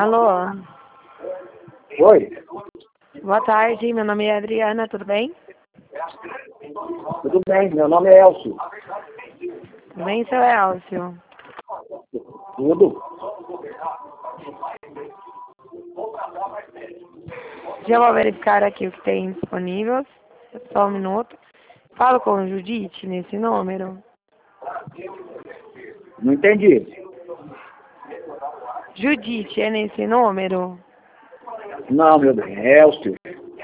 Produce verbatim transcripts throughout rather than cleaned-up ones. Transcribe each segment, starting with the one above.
Alô? Oi, Boa tarde, meu nome é Adriana, tudo bem? tudo bem? Meu nome é Elcio. Tudo bem, seu Elcio? Tudo? Já vou verificar aqui o que tem disponível. Só um minuto. Falo com Judite nesse número. Não entendi. Judite é nesse número? Não, meu bem, é Elcio.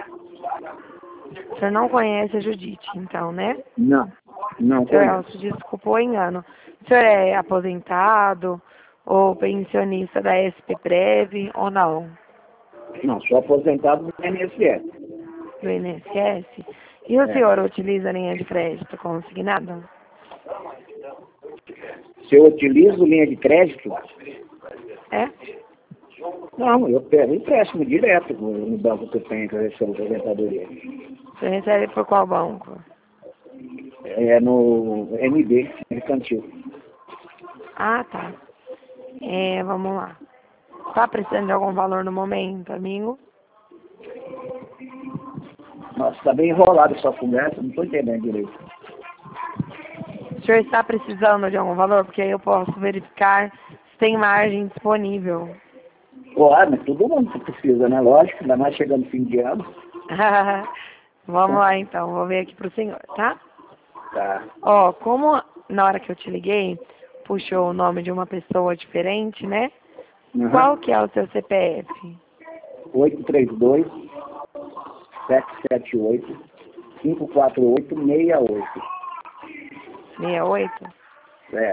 O senhor não conhece a Judite, então, né? Não, não Seu conheço. Elcio, desculpa o engano. O senhor é aposentado ou pensionista da S P Prev ou não? Não, sou aposentado do I N S S. Do I N S S? E o É. senhor utiliza linha de crédito consignada? Se eu utilizo linha de crédito, É? não, eu pego empréstimo direto no no banco que eu tenho, que eu recebo aposentadoria. Você recebe por qual banco? É no M B, mercantil. Ah, tá. É, vamos lá. Tá precisando de algum valor no momento, amigo? Nossa, tá bem enrolado essa conversa, não tô entendendo direito. O senhor está precisando de algum valor? Porque aí eu posso verificar se tem margem disponível. Claro, mas todo mundo precisa, né? Lógico, ainda mais chegando no fim de ano. Vamos lá então, vou ver aqui pro senhor, tá? Tá. Ó, como na hora que eu te liguei, puxou o nome de uma pessoa diferente, né? Qual Uhum. que é o seu C P F? oito três dois, sete sete oito, cinco quatro oito, seis oito. sessenta e oito? É.